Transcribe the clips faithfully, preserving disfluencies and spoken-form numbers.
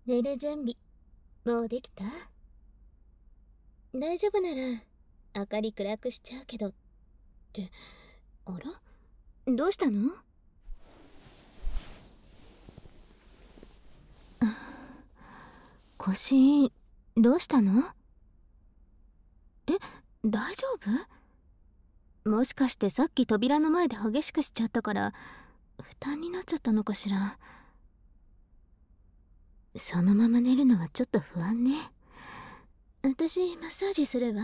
寝る準備もうできた？大丈夫なら明かり暗くしちゃうけどって。あら、どうしたの？腰どうしたの？え、大丈夫？もしかしてさっき扉の前で激しくしちゃったから負担になっちゃったのかしら。そのまま寝るのはちょっと不安ね。私マッサージするわ。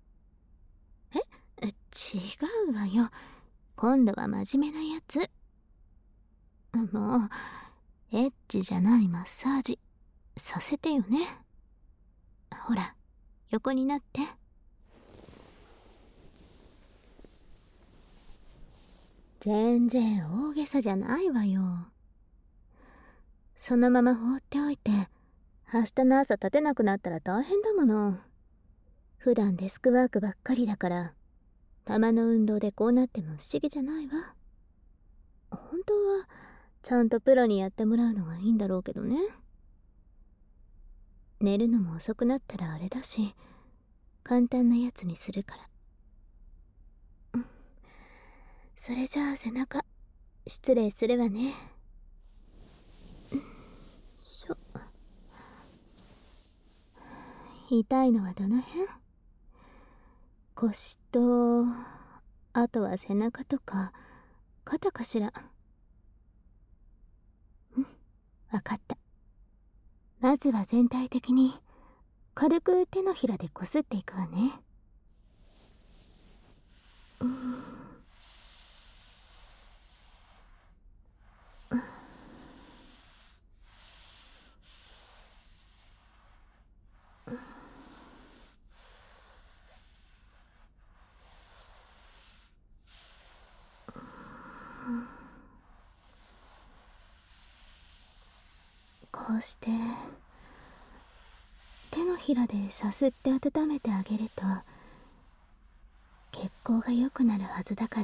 え、違うわよ。今度は真面目なやつ。もうエッチじゃないマッサージさせてよね。ほら、横になって。全然大げさじゃないわよ。そのまま放っておいて明日の朝立てなくなったら大変だもの。普段デスクワークばっかりだから、たまの運動でこうなっても不思議じゃないわ。本当はちゃんとプロにやってもらうのがいいんだろうけどね。寝るのも遅くなったらあれだし、簡単なやつにするから。それじゃあ背中失礼するわね。しょ。痛いのはどの辺？腰と、あとは背中とか肩かしら。うん、わかった。まずは全体的に軽く手のひらでこすっていくわね。うん、こうして手のひらでさすって温めてあげると血行が良くなるはずだから。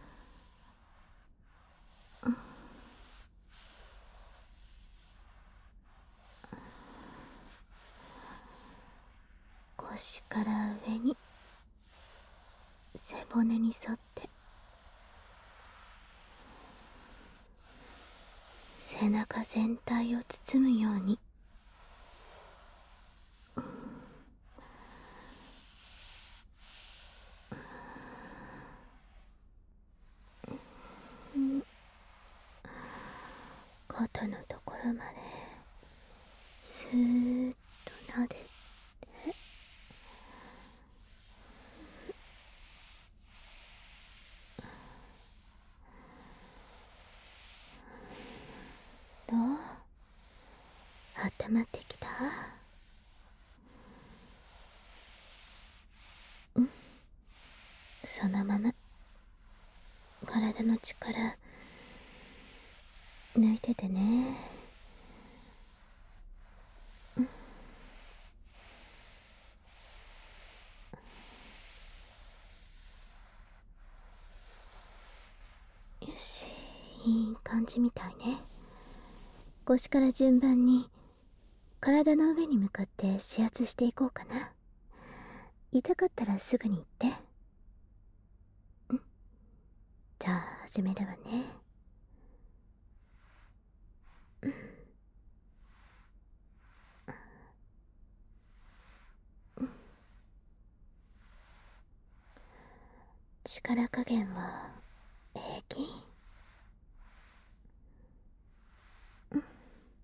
腰から上に背骨に沿って背中全体を包むように。肩のところまでスーッと撫でて。どう？温まってきた？うん、そのまま体の力抜いててね。うん、よし、いい感じみたいね。腰から順番に体の上に向かって指圧していこうかな。痛かったらすぐに言って。ん、じゃあ始めるわね。うん、うん、力加減は平気？うん、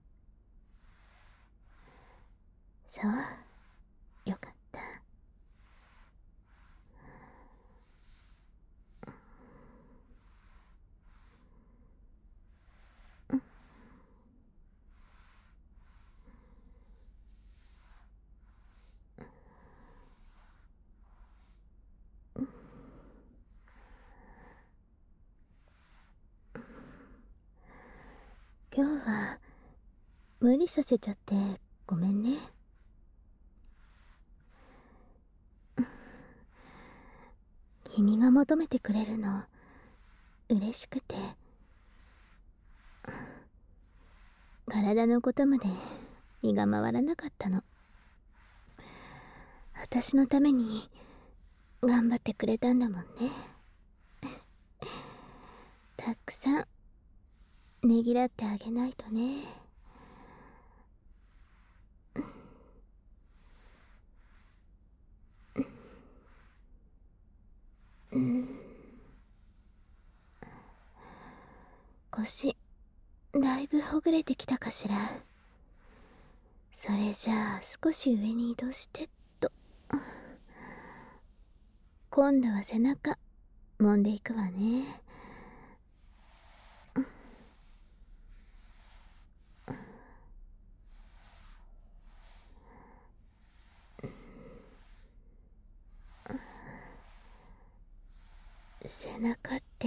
そう、よかった。うん、うん、今日は無理させちゃってごめんね。君が求めてくれるの嬉しくて、体のことまで身が回らなかったの。私のために頑張ってくれたんだもんね。たくさんねぎらってあげないとね。うん。腰だいぶほぐれてきたかしら。それじゃあ少し上に移動してっと。今度は背中揉んでいくわね。背中って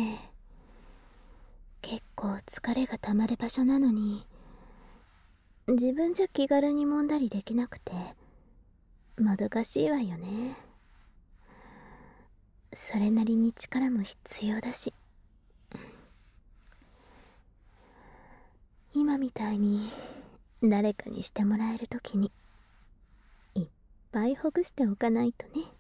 結構疲れがたまる場所なのに、自分じゃ気軽に揉んだりできなくてもどかしいわよね。それなりに力も必要だし、今みたいに誰かにしてもらえるときにいっぱいほぐしておかないとね。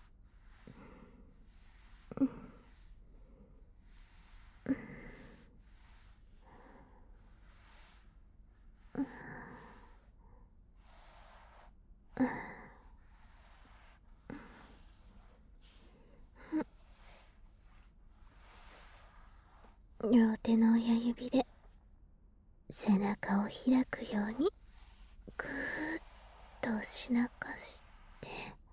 両手の親指で背中を開くようにぐーっと押しなかして、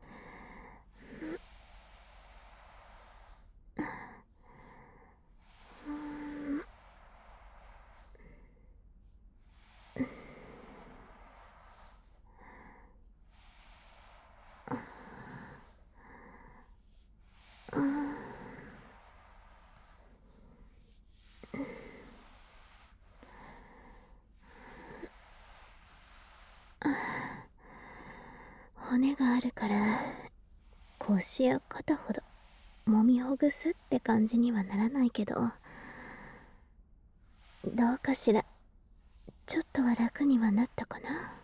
骨があるから腰や肩ほど揉みほぐすって感じにはならないけど、どうかしら、ちょっとは楽にはなったかな。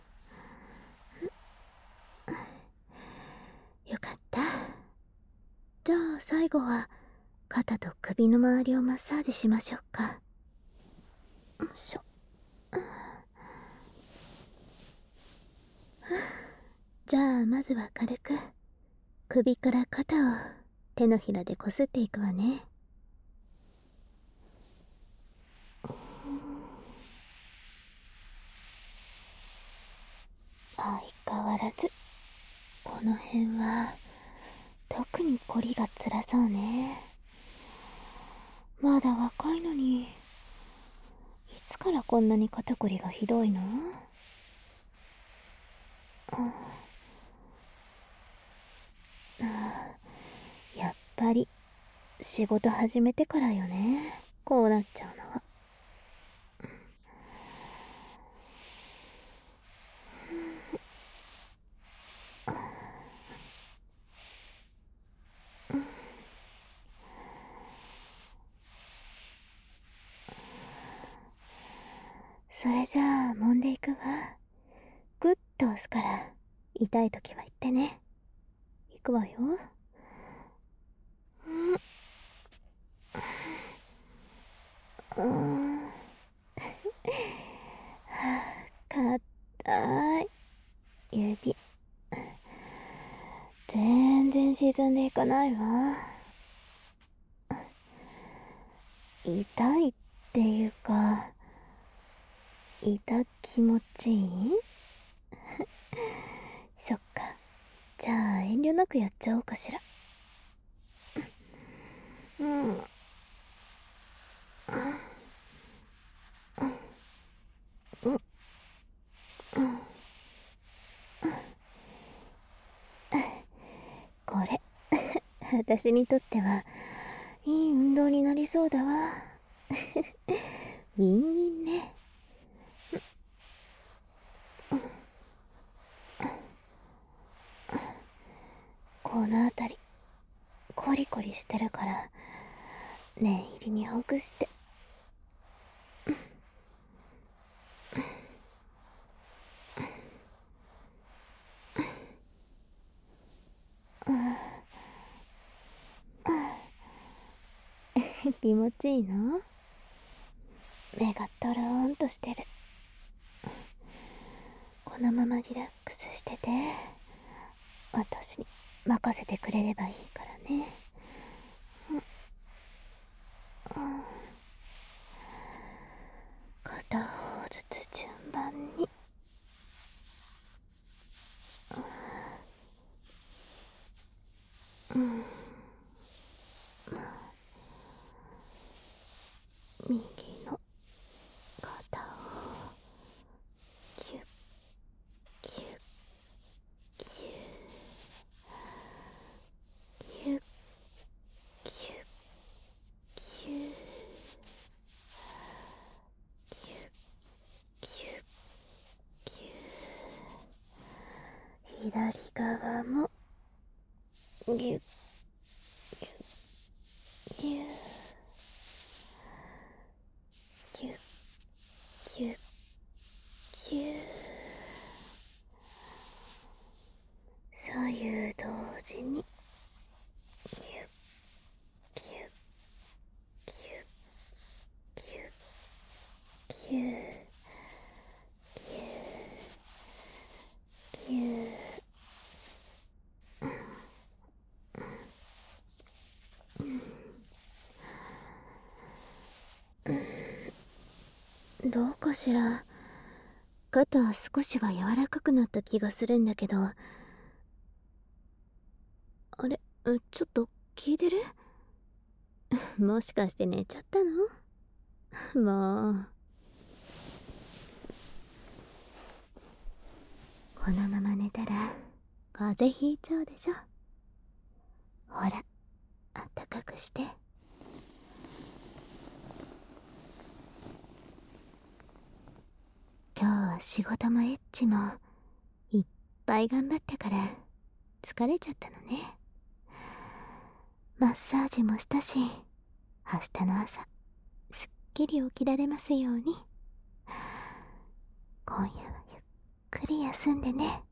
よかった。じゃあ最後は肩と首の周りをマッサージしましょうか。よいしょ。じゃあまずは軽く首から肩を手のひらでこすっていくわね。相変わらずこの辺は特に凝りが辛そうね。まだ若いのにいつからこんなに肩こりがひどいの？ああ、やっぱり仕事始めてからよね、こうなっちゃうのは。それじゃあ揉んでいくわ。グッと押すから痛い時は言ってね。いくわよ。うん、はあ、硬い指全然沈んでいかないわ。痛いっていうか、痛気持ちいい？そっか、じゃあ遠慮なくやっちゃおうかしら。うん、うん、うん、うん。これ私にとってはいい運動になりそうだわ。ウィンウィンね。このあたりコリコリしてるから念入りにほぐして。 気持ちいいの？目がトローンとしてる。このままリラックスしてて、私に任せてくれればいいからね。うん、片方ずつ順番に。うん、右の肩をキュッキュッキュッキュッキュッキュッキュッキュッキュッキュッ、左側もギュッギュッギュッキュッキュッキュッ、左右同時にキュッキュッキュッキュッキュッキュッキュッ、どうかしら。肩少しは柔らかくなった気がするんだけど。あれ、ちょっと聞いてる？もしかして寝ちゃったの？もう。このまま寝たら風邪ひいちゃうでしょ。ほら、あったかくして。今日は仕事もエッチもいっぱい頑張ったから疲れちゃったのね。マッサージもしたし、明日の朝すっきり起きられますように。今夜はゆっくり休んでね。